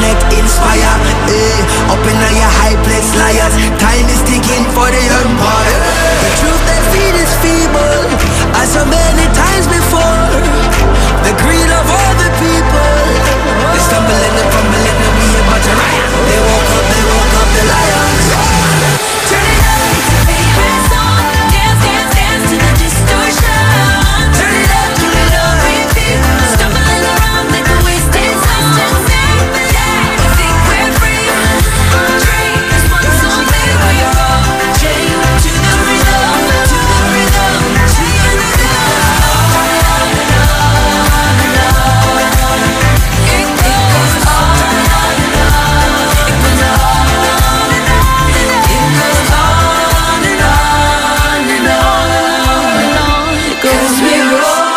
neck inspire. Up in your high place liars. Time is ticking for the empire. The truth they feed is feeble, as so many times before. The greed of all the people. They stumble and they fumble and we a bunch of riot. They woke up the lions. Turn it up, favorite song. Dance, dance, dance to the distortion. Turn it up, repeat. Stumbling around like a wasted song. We think we're free. Drink this one song, baby, we're all chained to the rhythm, to the rhythm, to the rhythm. On and on and on. It goes on and on and on. It goes on and on. It goes on and on and on. 'Cause we're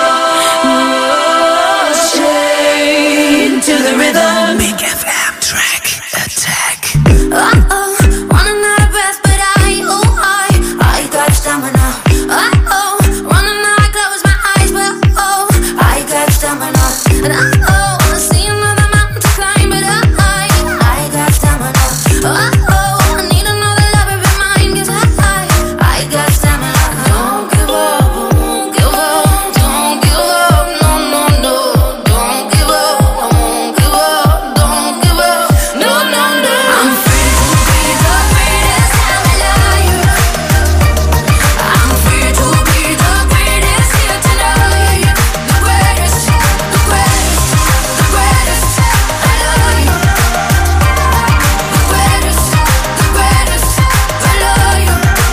all chained to the rhythm. Big FM track attack. Running out of breath, but I got stamina. Running out, I close my eyes, but I got stamina. And I see another mountain to climb, but I got stamina. I need another lover in mine, 'cause I got stamina. Don't give up, won't give up, don't give up, no, no, no. Don't give up, I won't give up, don't give up, no, no, no. I'm free to be the greatest I'm alive. I'm free to be the greatest here tonight. The greatest, the greatest, the greatest alive. The greatest, the greatest alive.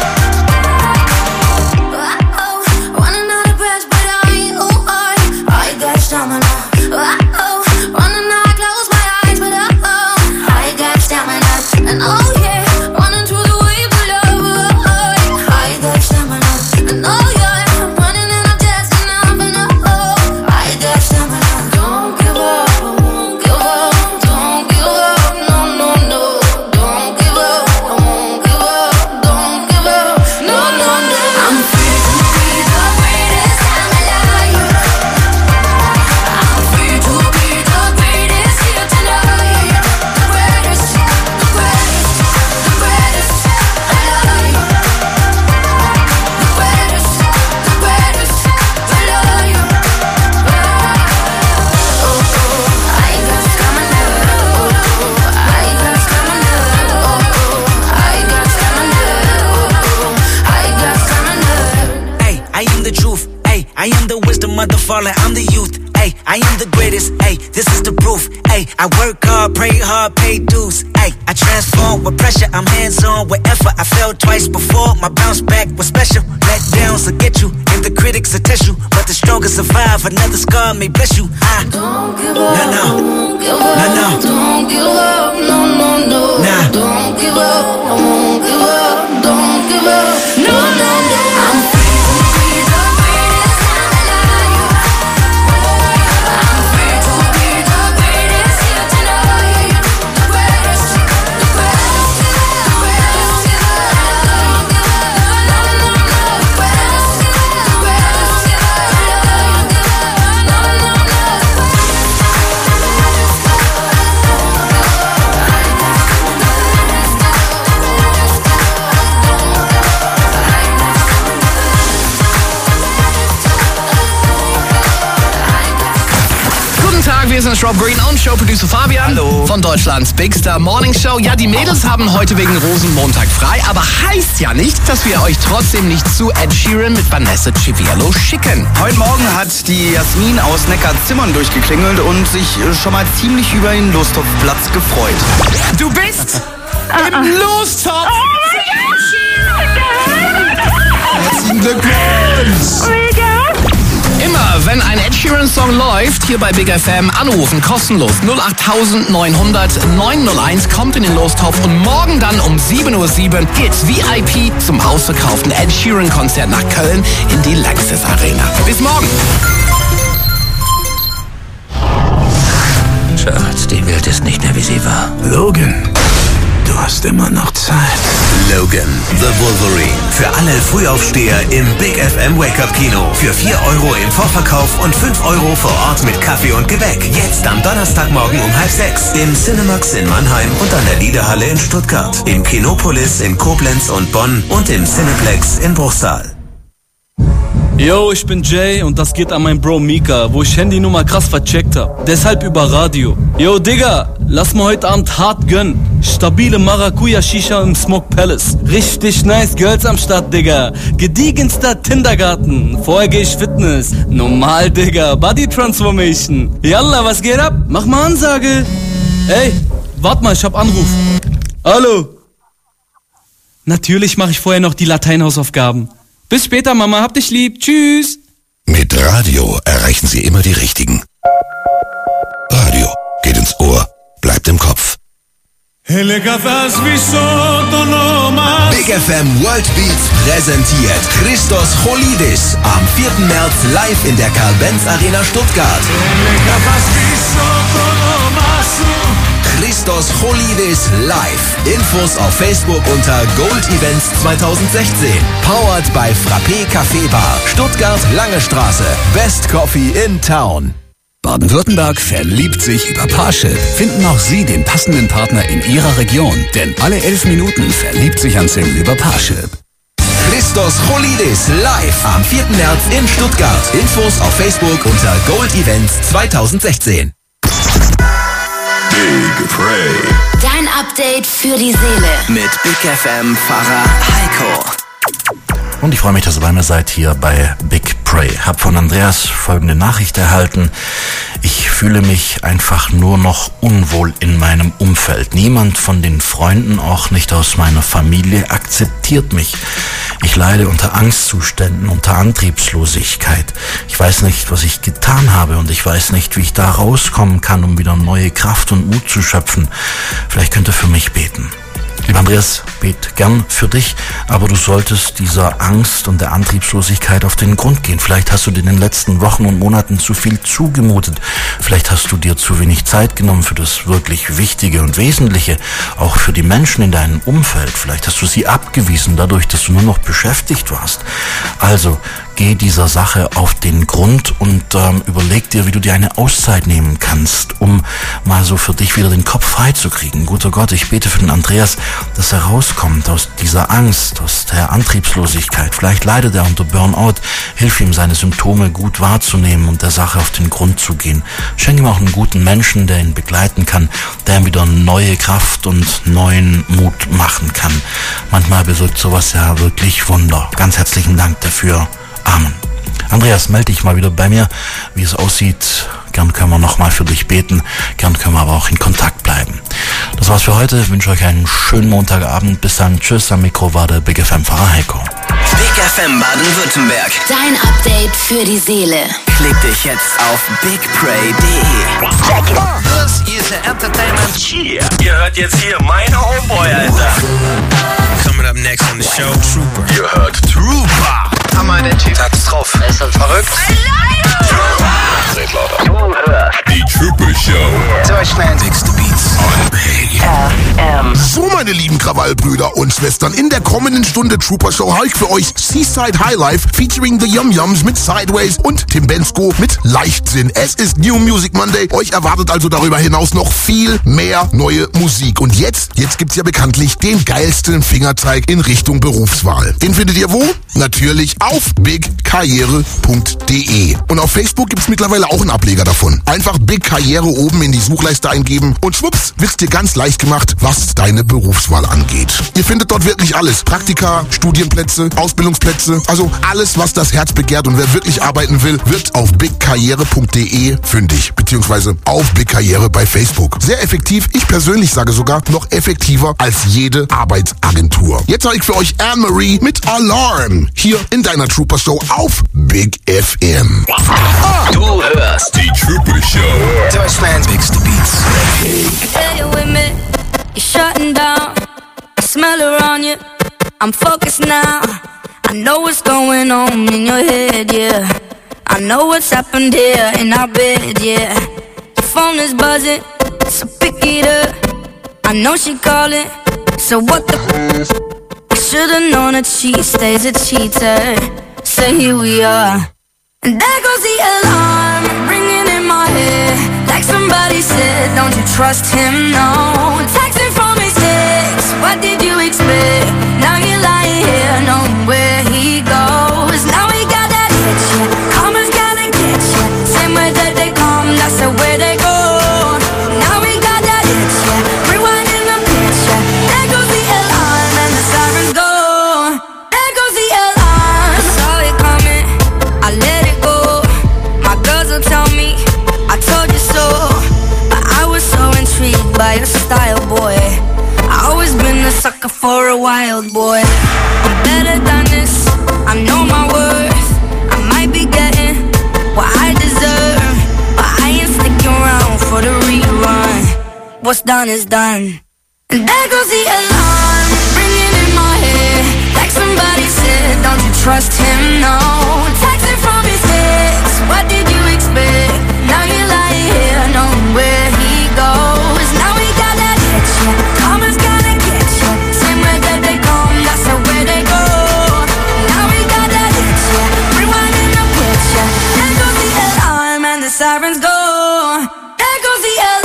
Running out of breath, but I got stamina. Running out, I close my eyes, but I got stamina. And yeah, running through the waves of love, I got stamina. And yeah, I'm running and I'm just enough, and I got stamina. Don't give up, I won't give up, don't give up, no, no, no. Don't give up, I won't give up, don't give up, no, no, no. I'm free to be the greatest I'm alive. I'm free to be the greatest here tonight. The greatest, the greatest, the greatest alive. The greatest, the greatest alive. I got stamina. I got stamina. I got stamina. I got stamina. Ay, I am the truth. Ay, I am the wisdom of the fallen. I'm the youth. Ay, I am the greatest. Ay, this is the proof. Ay, I work hard, pray hard, pay dues. Ay, I transform with pressure. I'm hands-on with effort. I fell twice before. My bounce back was special. Let downs will get you, and the critics will test you. But the strongest survive. Another scar may bless you. Don't give up, No. won't give up, No. don't give up, no, no, no. Nah. Don't give up, I won't give up, don't give up, no, no, no. I'm free to be the greatest I'm alive. I'm free to be the greatest here tonight. The greatest, the greatest, the greatest alive. No, no, no. The greatest, the greatest alive. No, no, no. Guten Tag, wir sind Rob Green und Showproducer Fabian. Hallo. Von Deutschlands Big Star Morning Show. Ja, die Mädels haben heute wegen Rosenmontag frei, aber heißt ja nicht, dass wir euch trotzdem nicht zu Ed Sheeran mit Vanessa Civiello schicken. Heute Morgen hat die Jasmin aus Neckarzimmern durchgeklingelt und sich schon mal ziemlich über den Lostopfplatz gefreut. Du bist im Lostopf! Herzlichen Glückwunsch! Immer, wenn ein Ed Sheeran-Song läuft, hier bei Big FM anrufen, kostenlos 08900 901, kommt in den Lostopf und morgen dann um 7:07 Uhr geht's VIP zum ausverkauften Ed Sheeran-Konzert nach Köln in die Lanxess Arena. Bis morgen! Schatz, die Welt ist nicht mehr, wie sie war. Logan, du hast immer noch Zeit. Logan, The Wolverine. Für alle Frühaufsteher im Big FM Wake-Up Kino. Für 4 € im Vorverkauf und 5 € vor Ort mit Kaffee und Gebäck. Jetzt am Donnerstagmorgen um 5:30 im Cinemax in Mannheim und an der Liederhalle in Stuttgart. Im Kinopolis in Koblenz und Bonn und im Cineplex in Bruchsal. Yo, ich bin Jay und das geht an meinen Bro Mika, wo ich Handynummer krass vercheckt hab. Deshalb über Radio. Yo, Digga, lass mal heute Abend hart gönnen. Stabile Maracuja-Shisha im Smoke Palace. Richtig nice Girls am Start, Digga. Gediegenster Kindergarten. Vorher geh ich Fitness. Normal, Digga. Body Transformation. Yalla, was geht ab? Mach mal Ansage. Ey, wart mal, ich hab Anruf. Hallo. Natürlich mache ich vorher noch die Lateinhausaufgaben. Bis später, Mama, hab dich lieb. Tschüss. Mit Radio erreichen Sie immer die Richtigen. Radio geht ins Ohr, bleibt im Kopf. Big FM World Beats präsentiert Christos Cholidis am 4. März live in der Carl-Benz Arena Stuttgart. Christos Cholidis live. Infos auf Facebook unter Gold Events 2016. Powered by Frappé Café Bar. Stuttgart Lange Straße. Best Coffee in Town. Baden-Württemberg verliebt sich über Parship. Finden auch Sie den passenden Partner in Ihrer Region. Denn alle 11 Minuten verliebt sich ein Sim über Parship. Christos Cholidis live am 4. März in Stuttgart. Infos auf Facebook unter Gold Events 2016. Big Pray. Dein Update für die Seele. Mit Big FM Pfarrer Heiko. Und ich freue mich, dass ihr bei mir seid hier bei Big Pray. Hab von Andreas folgende Nachricht erhalten. Ich fühle mich einfach nur noch unwohl in meinem Umfeld. Niemand von den Freunden, auch nicht aus meiner Familie, akzeptiert mich. Ich leide unter Angstzuständen, unter Antriebslosigkeit. Ich weiß nicht, was ich getan habe und ich weiß nicht, wie ich da rauskommen kann, um wieder neue Kraft und Mut zu schöpfen. Vielleicht könnt ihr für mich beten. Lieber Andreas, bet gern für dich, aber du solltest dieser Angst und der Antriebslosigkeit auf den Grund gehen. Vielleicht hast du dir in den letzten Wochen und Monaten zu viel zugemutet. Vielleicht hast du dir zu wenig Zeit genommen für das wirklich Wichtige und Wesentliche, auch für die Menschen in deinem Umfeld. Vielleicht hast du sie abgewiesen, dadurch, dass du nur noch beschäftigt warst. Also, geh dieser Sache auf den Grund und überleg dir, wie du dir eine Auszeit nehmen kannst, um mal so für dich wieder den Kopf frei zu kriegen. Guter Gott, ich bete für den Andreas, dass er rauskommt aus dieser Angst, aus der Antriebslosigkeit. Vielleicht leidet er unter Burnout. Hilf ihm, seine Symptome gut wahrzunehmen und der Sache auf den Grund zu gehen. Schenk ihm auch einen guten Menschen, der ihn begleiten kann, der ihm wieder neue Kraft und neuen Mut machen kann. Manchmal bewirkt sowas ja wirklich Wunder. Ganz herzlichen Dank dafür. Amen. Andreas, melde dich mal wieder bei mir, wie es aussieht. Gern können wir nochmal für dich beten. Gern können wir aber auch in Kontakt bleiben. Das war's für heute. Ich wünsche euch einen schönen Montagabend. Bis dann. Tschüss. Am Mikro war der Big FM Pfarrer Heiko. Big FM Baden-Württemberg. Dein Update für die Seele. Klick dich jetzt auf bigpray.de. Das ist Entertainment Cheer. Ihr hört jetzt hier mein Homeboy, Alter. Coming up next on the show, Trooper. Ihr hört Trooper. Hammer, der Typ hat's drauf. Ist das verrückt? Seht lauter. Du hörst die Trooper Show. Deutschland. Mix the Beats. On Big FM. So, meine lieben Krawallbrüder und Schwestern, in der kommenden Stunde Trooper Show habe ich für euch Seaside Highlife featuring The Yum Yums mit Sideways und Tim Bensko mit Leichtsinn. Es ist New Music Monday. Euch erwartet also darüber hinaus noch viel mehr neue Musik. Und jetzt gibt's ja bekanntlich den geilsten Fingerzeig in Richtung Berufswahl. Den findet ihr wo? Natürlich auf bigkarriere.de. Und auf Facebook gibt's mittlerweile auch einen Ableger davon. Einfach Big Karriere oben in die Suchleiste eingeben und schwupps, wird's dir ganz leicht gemacht, was deine Berufswahl angeht. Ihr findet dort wirklich alles. Praktika, Studienplätze, Ausbildungsplätze, also alles, was das Herz begehrt. Und wer wirklich arbeiten will, wird auf bigkarriere.de fündig, beziehungsweise auf Big Karriere bei Facebook. Sehr effektiv, ich persönlich sage sogar noch effektiver als jede Arbeitsagentur. Jetzt habe ich für euch Anne-Marie mit Alarm hier in deiner Trooper Show auf Big FM. Du hörst Die Trooper Show. Deutschland. Mix the Beats. Say it with me, you're shutting down. I smell it around you, I'm focused now. I know what's going on in your head, yeah. I know what's happened here in our bed, yeah. Your phone is buzzing, so pick it up. I know she calling, so what the should've known a cheat stays a cheater. So here we are. And there goes the alarm, ringing in my head. Like somebody said, don't you trust him, no. Texting from his ex, what did you expect? Now you're lying here, knowing where he goes. Now he got that itch, yeah. Karma's gonna get you. Same way that they come, that's the way they go. Now we got that itch, yeah. Rewinding the picture. There goes the alarm and the sirens go. There goes the alarm. I saw it coming, I let it go. My girls will tell me, I told you so. But I was so intrigued by your style, boy. I always been a sucker for a wild boy. I'm better than this, I know my worth. I might be getting what I deserve, but I ain't sticking around for the rerun. What's done is done. And there goes the alarm, ringing in my head. Like somebody said, don't you trust him, no. Texting from his ex, what did you expect? Now you're lying here, knowing where he goes. Now we got that itch, yeah. Karma's gonna get you. Same way that they come, that's the way they go. Now we got that itch, yeah. Rewinding the picture. There goes the alarm and the sirens go. There goes the alarm.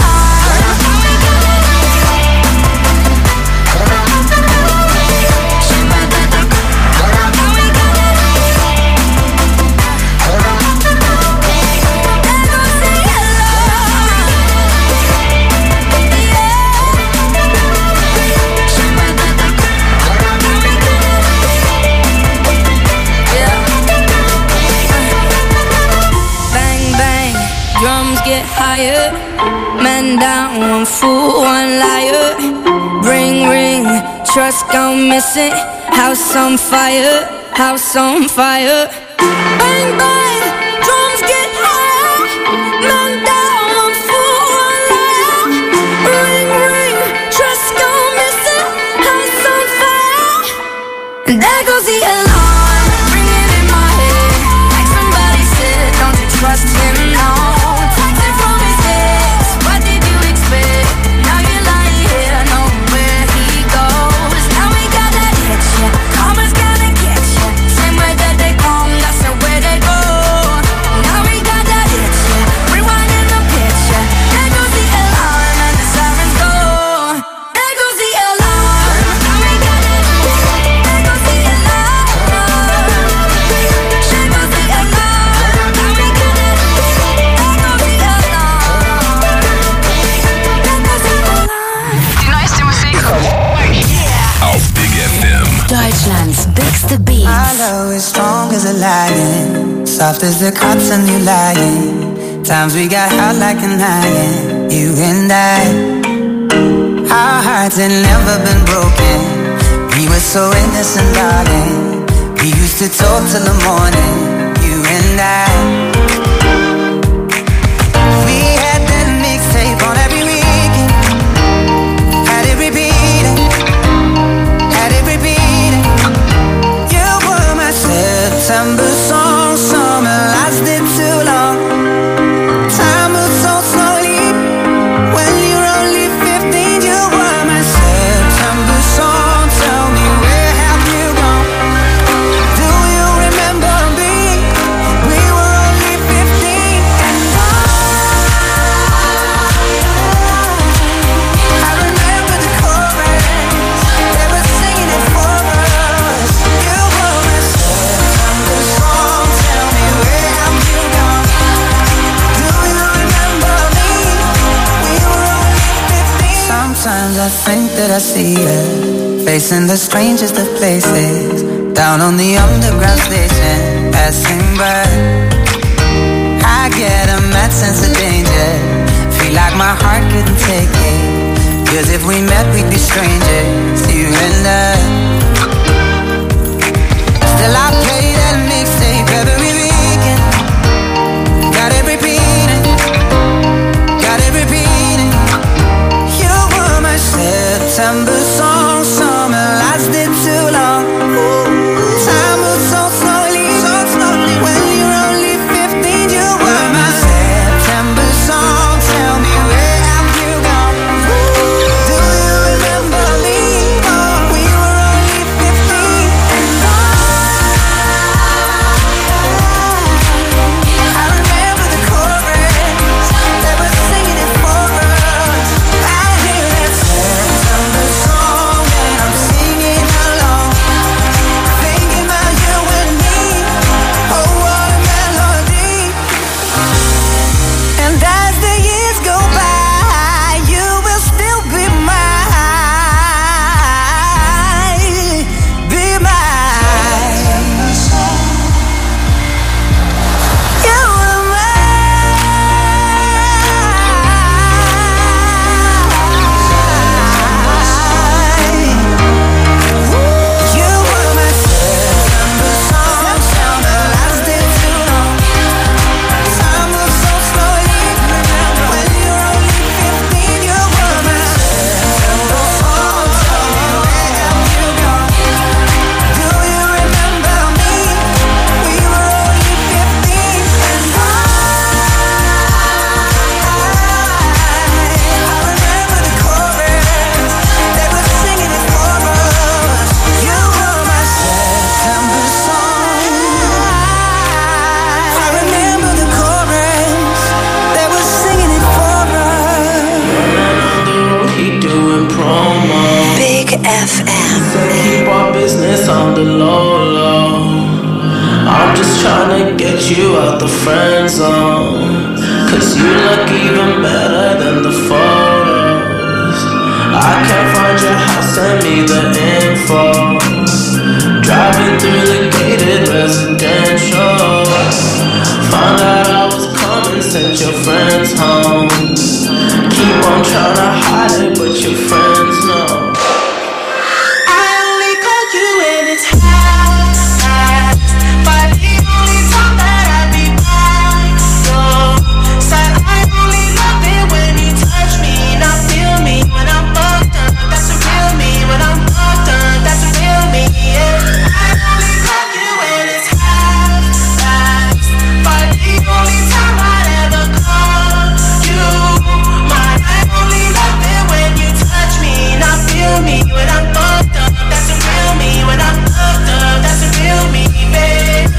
Get higher, man down, one fool, one liar. Ring, ring, trust gone missing. House on fire, house on fire. Bang, bang, drums get higher. Man down, one fool, one liar. Ring, ring, trust gone missing. House on fire. And there goes the alarm, ringing in my head. Like somebody said, don't you trust him, no. Deutschland's bigste Beats. My love is strong as a lion, soft as the cotton you lying. Times we got hot like an iron, you and I. Our hearts had never been broken. We were so innocent, darling. We used to talk till the morning, you and I. We had that mixtape on every weekend, had it repeating, had it repeating. You were my September song, summer lasted too long. Time moves so slowly when you're only 15. You were my September song. Tell me, where have you gone? Do you remember me? We were only 15, and I remember the chorus. They were singing it for us. You were my September song. Tell me, where have you gone? Do you remember me? We were only 15. Sometimes I think that I see you facing the strangest of places, down on the underground station, passing by. I get a mad sense of danger, feel like my heart couldn't take it, 'cause if we met we'd be strangers, you and I. Still I play that mixtape every weekend, got it repeating, got it repeating. You were my September song, summer lasted too long. Time moves so slowly when you're only 15. You were my September song. Tell me, where have you gone? Do you remember me? Oh, we were only tryna get you out the friend zone, 'cause you look even better than the photos. I can't find your house, send me the info. Driving through the gated residential, found out I was coming, sent your friends home. Keep on tryna hide it, but your friends know. I only call you when it's hot, but the only time that I be by your side. I only love it when you touch me, not feel me when I'm fucked up. That's a real me when I'm fucked up. That's a real me, yeah. I only call you when it's hot, but the only time I'd ever call you mine. I only love it when you touch me, not feel me when I'm fucked up. That's a real me when I'm fucked up. That's a real me, babe.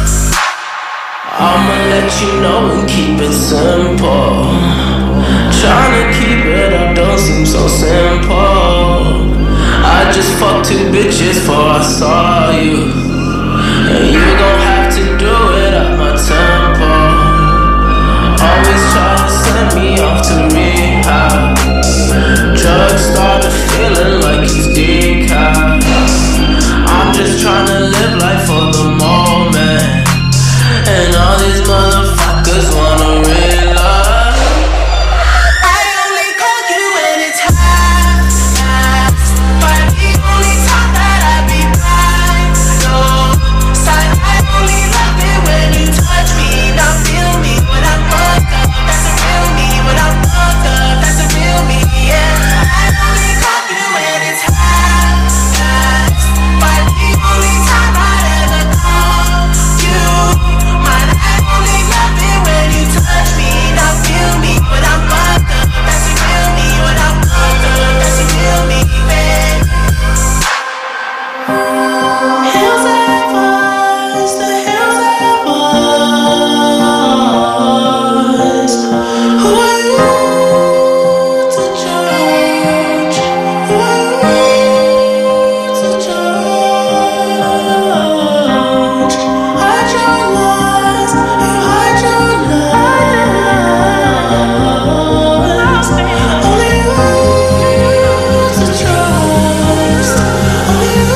I'ma let you know and keep it simple. Tryna keep it up don't seem so simple. I just fucked 2 bitches before I saw you, and you gon' have to do it at my tempo. Always try to send me off to rehab. Drugs started feeling like it's decaf. I'm just tryna live life for the moment, and all these motherfuckers wanna realize. I only call you when it's hot, but the only time that I be by your side. I only love it when you touch me, not feel me when I'm fucked up. That's a real me when I'm fucked up. That's a real me, yeah. I only call you when it's hot, but the only time I'd ever call you mine. I only love it when you touch me, not feel me when I'm fucked up. That's a real me when I'm fucked up. That's a real me, babe. Hills have eyes, the hills have eyes. Who are you to judge? Who are you to judge? Hide your lies, you hide your lies. Only you to trust. Only you.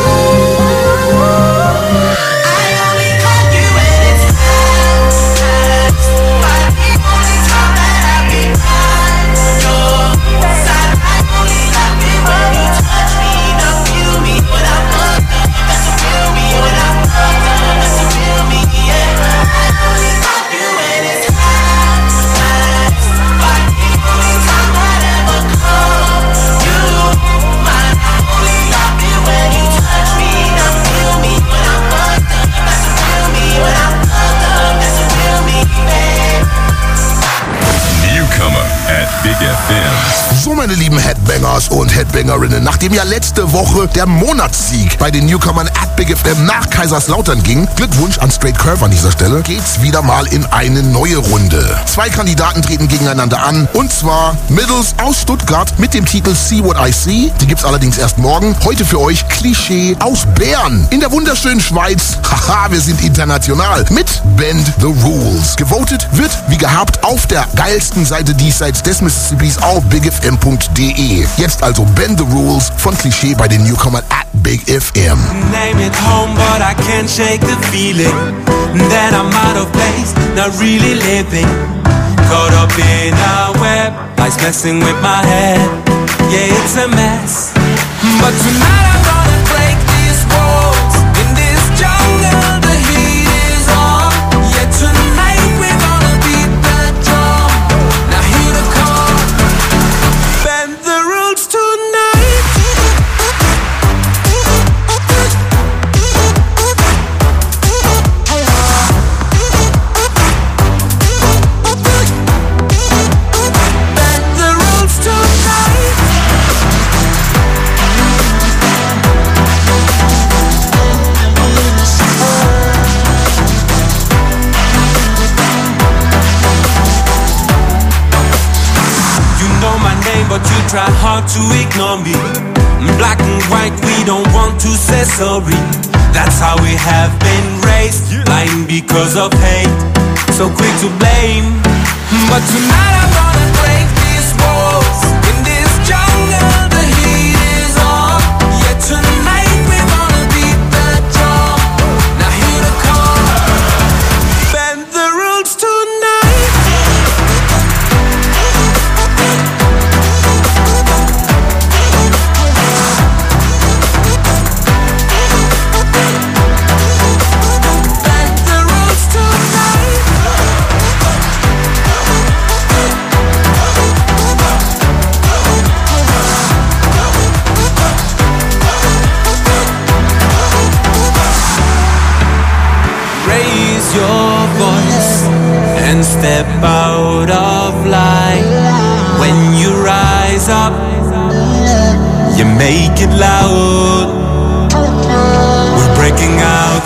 I only call you when it's hot, but the only time that I be by your side. I only love it when you touch me, not feel me when I'm fucked up. That's a real me when I'm fucked up. That's a real me, yeah. I only call you when it's hot, but the only time I'd ever call you mine. I only love it when you touch me, not feel me when I'm fucked up. That's a real me when I'm fucked up. That's a real me, babe. Newcomer at Big FM. So, meine lieben Headbangers und Headbangerinnen, nachdem ja letzte Woche der Monatssieg bei den Newcomern at Big FM nach Kaiserslautern ging, Glückwunsch an Straight Curve an dieser Stelle, geht's wieder mal in eine neue Runde. 2 Kandidaten treten gegeneinander an, und zwar Middles aus Stuttgart mit dem Titel See What I See. Die gibt's allerdings erst morgen. Heute für euch Klischee aus Bern in der wunderschönen Schweiz. Haha, wir sind international mit Bend the Rules. Gewotet wird wie gehabt auf der geilsten Seite diesseits des Mississippis auf bigfm.de. Jetzt also Bend the Rules von Klischee bei den Newcomern at Big FM. Name it home, but I can't shake the feeling that I'm out of place, not really living. Caught up in a web, lies messing with my head. Yeah, it's a mess. But tonight I'm gonna break these walls. In this jungle, the heat is on. Yeah, tonight we're gonna beat the drum. Now hear the call. Bend the rules tonight. Bend the rules tonight. But you try hard to ignore me. Black and white, we don't want to say sorry. That's how we have been raised, blind because of hate, so quick to blame. But tonight I'm gonna break these walls. In this jungle the heat is on. Yeah, tonight we're gonna beat the drum. Now hear the call, bend the rules tonight. Your voice and step out of line. When you rise up, you make it loud. We're breaking out.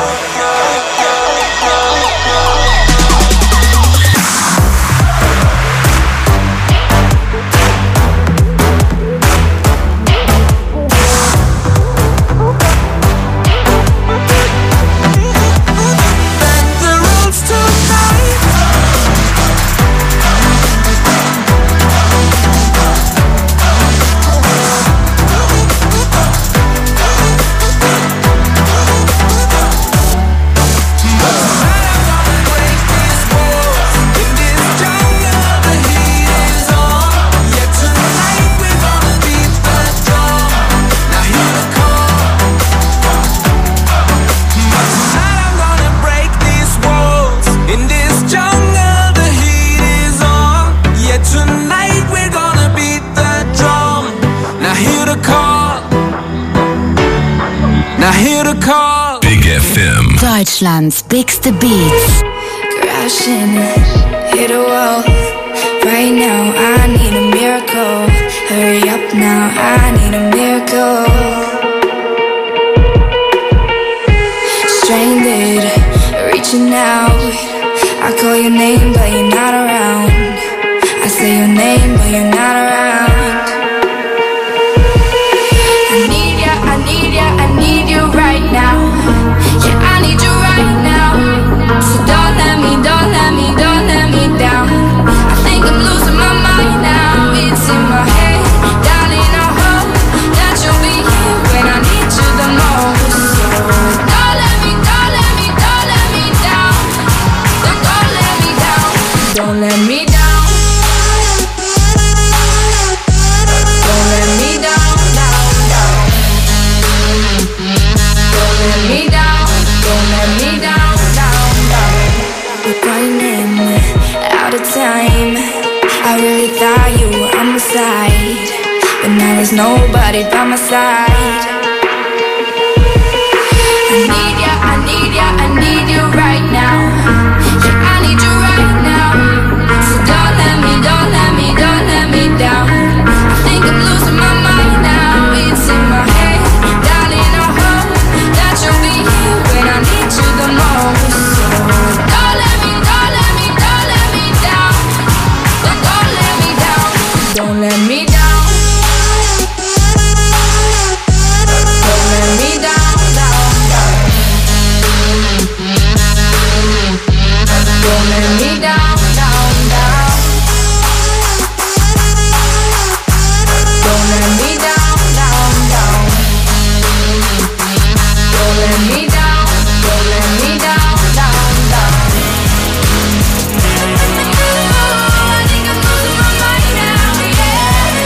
Deutschlands bigste Beats. Crashing, hit a wall. Right now, I need a miracle. Hurry up now, I need a miracle. Stranded, reaching out. I call your name, but you're not around. I say your name, but you're not around. I need ya, I need ya, I need you right now. Yeah, I need you right now. So don't let me down. I think I'm losing my mind now. It's in my head, darling, I hope that you'll be here when I need you the most. So don't let me down. Don't let me down. Don't let me down. Don't let me down, down. Don't let me down. Don't let me down. We're running out of time. I really thought you were on my side, but now there's nobody by my side. I need ya, I need ya, I need you right now. Yeah, I need you right now. So don't let me down. I think I'm losing my mind now. It's in my head, darling, I hope that you'll be here when I need you the most. So don't let me down. Don't let me down. Don't let me down, down. Don't let me down, down. Don't let me down, down. Don't let me down, don't let me down, down. I think I'm losing my mind now, yeah.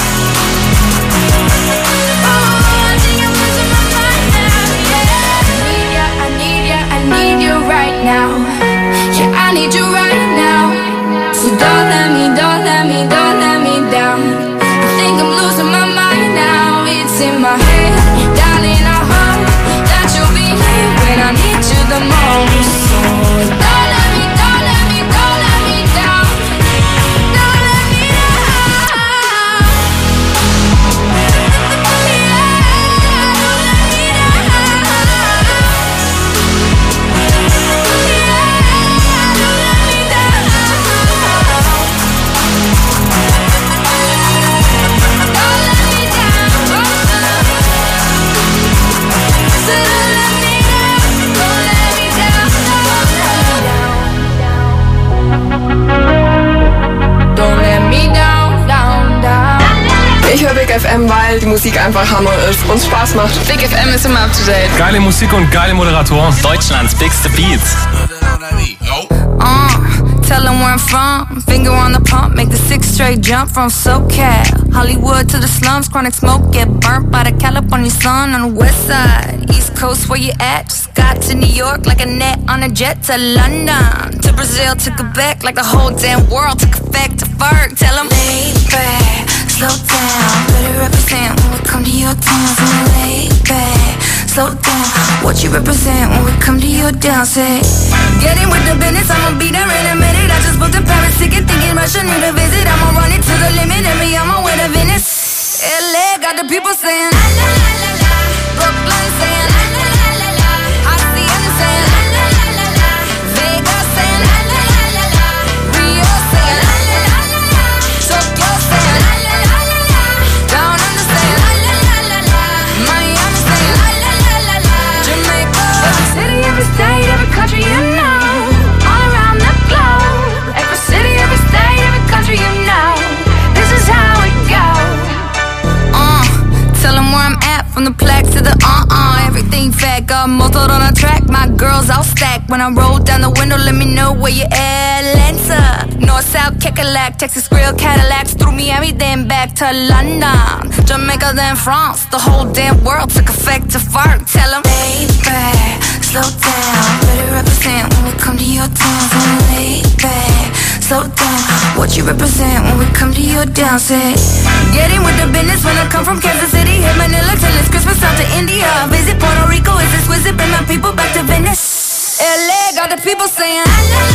I think I'm losing my mind now, yeah. I need ya, I need you right now. Yeah, I need you right now. So don't let me down. I think I'm losing my mind now. It's in my head, darling, I hope that you'll be Musik einfach Hammer ist und Spaß macht. Big FM ist immer up to date. Geile Musik und geile Moderatoren. Deutschlands bigste Beats. Tell them where I'm from. Finger on the pump, make the 6 straight jump from SoCal. Hollywood to the slums, chronic smoke, get burnt by the California sun on the west side. East Coast, where you at? Just got to New York like a net on a jet to London. To Brazil, to Quebec, like the whole damn world took effect to Ferg. Tell them, lay back, slow down. Better represent when we come to your town. So lay back, slow down. What you represent when we come to your down, say. Get in with the business, I'ma be there in a minute. I just booked a Paris ticket, thinking Russia need a visit. I'ma run it to the limit, and me, I'ma win a Venice. LA got the people saying la la la la la. Brooklyn saying la la la la la. Hacienda saying la la la la la. Vegas saying la la la la la. Rio saying la la la la la. Tokyo saying la la la la la. Down under saying la la la la la. Miami saying la la la la la. Jamaica. Every city, every state, every country you know. All around the globe. Every city, every state, every country you know. This is how it goes. Tell them where I'm at, from the plaque to the everything fat, got motored on a track. My girls all stacked. When I roll down the window, let me know where you at. Atlanta, North, South, Kekalak, Texas Grill, Cadillacs, through Miami, then back to London, Jamaica, then France. The whole damn world took effect to Ferg. Tell them, lay back, slow down. Better represent when we come to your town. So lay back, slow down. What you represent when we come to your down, say. Get in with the business when I come from Kansas City. Hit Manila till it's Christmas, out to India. Visit Puerto Rico, it's exquisite. Bring my people back to Venice. LA got the people saying la la